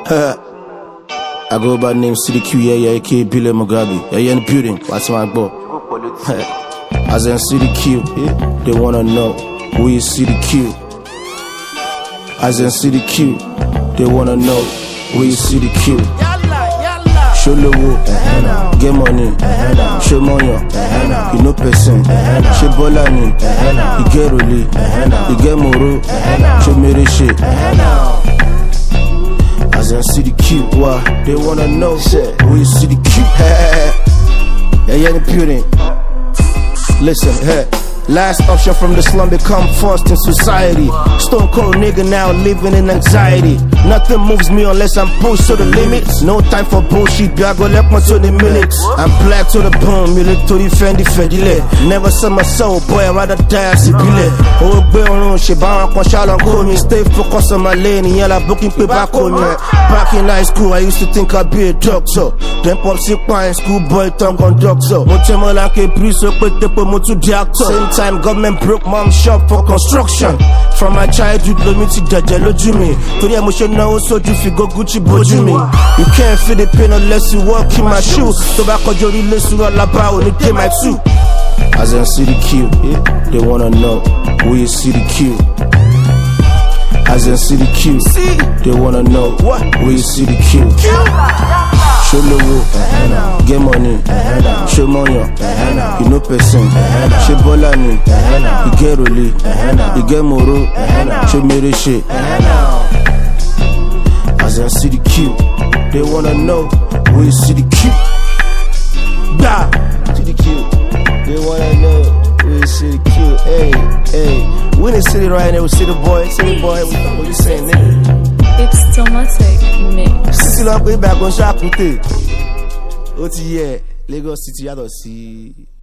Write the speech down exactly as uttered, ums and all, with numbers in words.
I go by name City Q, yeah, yeah, aka Billy Mugabe. Yeah, yeah, in the building. What's my boy? As in City Q, they wanna know who is City Q. As in City Q, they wanna know who is City Q. Show lowo, get money, show money, you know person, show bolani, you get roli, you get moro, show mere shit. As in City Q, why they wanna know who is City Q? Yeah, yeah, in the building. Listen, hey. Last option from the slum become first in society. Stone cold nigga now living in anxiety. Nothing moves me unless I'm pushed to the limits. No time for bullshit, I go left my to the minutes. I'm black to the bone, military fendi fedile. Never sell my soul, boy, I'd rather die as a billet. Oh, be on she bound, shalom, call me. Stay focused on my lane, and yellow booking pay back on me. Back in high school, I used to think I'd be a doctor. Then pop sick in school, boy, tongue conductor. Motema like a priest, so put the motu doctor. Time government broke mom shop for construction. From my childhood, lo mi ti jaja loju mi. Tori emotional so you fi go Gucci boju mi. You can't feel the pain unless you walk in my shoes. To back on your relation, all about only day my two. As in City Q, they wanna know who is City Q. As in City Q, they wanna know who is City Q. Show lowo, get money, show money, you know person, show bolani, you get roli, you get moro, show mere shit. As in City Q, they wanna know who is City Q. Bah, City Q, they wanna know who is City Q. Hey, hey, we in the city right now with City Boy, City Boy, what you saying, nigga? It's Tomatic Mix. Sisi lọ pé back on Shakute. Ó ti yẹ Lagos City yàtọ̀ sí